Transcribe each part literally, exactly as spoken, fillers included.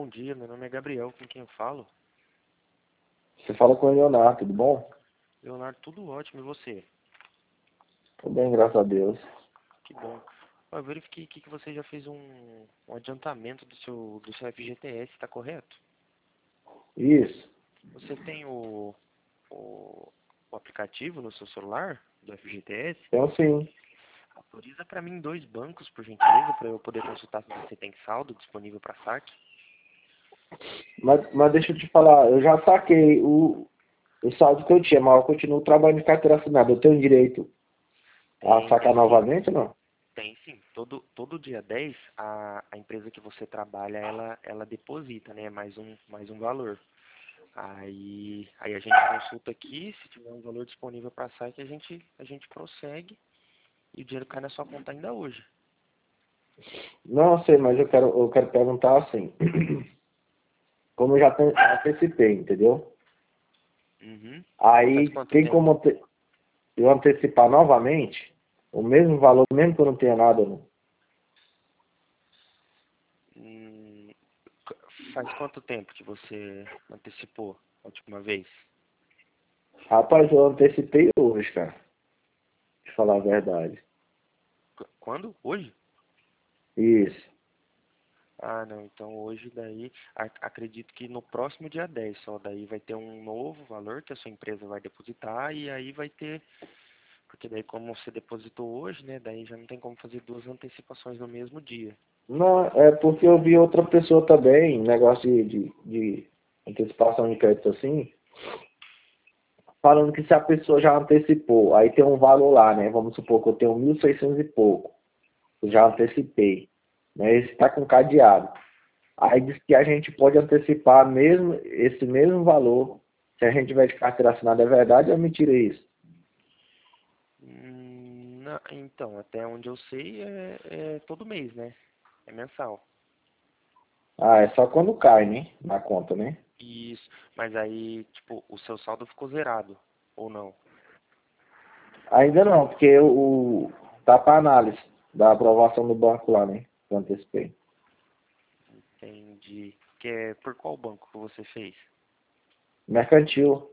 bom dia, meu nome é Gabriel, com quem eu falo? Você fala com o Leonardo, tudo bom? Leonardo, tudo ótimo, e você? Tudo bem, graças a Deus. Que bom. Ó, Eu verifiquei aqui que você já fez um, um adiantamento do seu, do seu F G T S, tá correto? Isso. Você tem o, o, o aplicativo no seu celular do F G T S? Então, sim. Autoriza para mim dois bancos, por gentileza, para eu poder consultar se você tem saldo disponível para saque. Mas, mas deixa eu te falar, eu já saquei o, o saldo que eu tinha, mas eu continuo trabalhando de carteira assinada. Eu tenho direito a Tem, sacar tem sim. novamente ou não? Tem sim. Todo, todo dia dez, a, a empresa que você trabalha, ela, ela deposita, né? Mais um, mais um valor. Aí, aí a gente consulta aqui, se tiver um valor disponível para saque, a gente, a gente prossegue e o dinheiro cai na sua conta ainda hoje. Não, eu sei, mas eu quero, eu quero perguntar assim. Como eu já te- antecipei, entendeu? Uhum. Faz Aí quanto tem como tempo? ante- eu antecipar novamente o mesmo valor, mesmo que eu não tenha nada, não? Hum, c- faz quanto tempo que você antecipou a última vez? Rapaz, eu antecipei hoje, cara. De falar a verdade. Qu- Quando? Hoje? Isso. Ah, não. Então hoje daí, ac- acredito que no próximo dia dez só, daí vai ter um novo valor que a sua empresa vai depositar e aí vai ter, porque daí como você depositou hoje, né, daí já não tem como fazer duas antecipações no mesmo dia. Não, é porque eu vi outra pessoa também, negócio de, de, de antecipação de crédito assim, falando que se a pessoa já antecipou, aí tem um valor lá, né? Vamos supor que eu tenho mil e seiscentos e pouco, eu já Uhum. antecipei, né? Esse está com cadeado. Aí diz que a gente pode antecipar mesmo esse mesmo valor, se a gente tiver de carteira assinada, é verdade ou é mentira isso? Hum, na- então, até onde eu sei é, é todo mês, né? É mensal. Ah, é só quando cai, né? Na conta, né? Isso, mas aí, tipo, o seu saldo ficou zerado, ou não? Ainda não, porque o, o tá para análise da aprovação do banco lá, né? Que eu antecipei. Entendi. Que é por qual banco que você fez? Mercantil.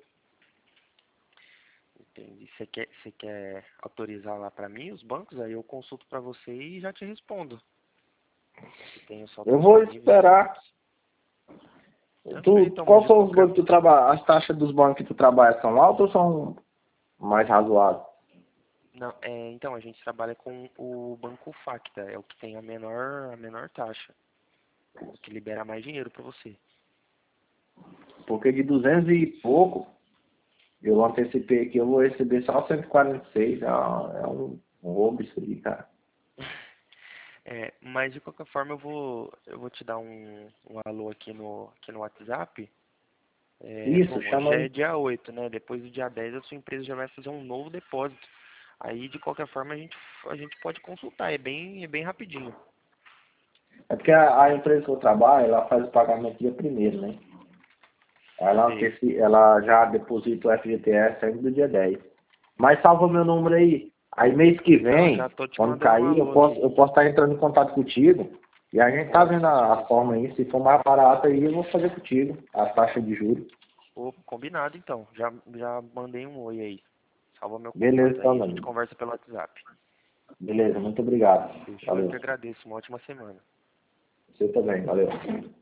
Entendi. Você quer, você quer autorizar lá pra mim os bancos? Aí eu consulto pra você e já te respondo. Se tem o saldo Eu vou disponível, se não. esperar. Tranquilo, Tu, então, mas qual de são os qualquer. bancos que tu trabalha? As taxas dos bancos que tu trabalha são altas ou são mais razoáveis? Não, é, então, a gente trabalha com o Banco Facta, é o que tem a menor, a menor taxa, o que libera mais dinheiro pra você. Porque de duzentos e pouco, eu antecipei aqui, eu vou receber só cento e quarenta e seis. É, um- é um, um roubo isso aí, cara. É, mas de qualquer forma eu vou, eu vou te dar um, um alô aqui no, aqui no WhatsApp. É, Isso, bom, hoje chama é aí. dia oito, né? Depois do dia dez a sua empresa já vai fazer um novo depósito. Aí de qualquer forma a gente, a gente pode consultar, é bem, é bem rapidinho. É porque a, a empresa que eu trabalho, ela faz o pagamento dia primeiro, né? Ela, Sei. anteci- ela já deposita o F G T S ainda do dia dez. Mas salva meu número aí. Aí mês que Não, já vem, tô te quando mandando um cair, eu alô posso, aqui. eu posso estar entrando em contato contigo. E a gente tá Pode, vendo com a, a certeza. forma aí. Se for mais barato aí, eu vou fazer contigo. A taxa de juros. Ô, combinado então. Já, já mandei um oi aí. Salva meu Beleza, contato então, aí, a meu gente amigo. conversa pelo WhatsApp. Beleza, muito obrigado. Fechou? Eu Valeu. que agradeço. Uma ótima semana. Você também, valeu.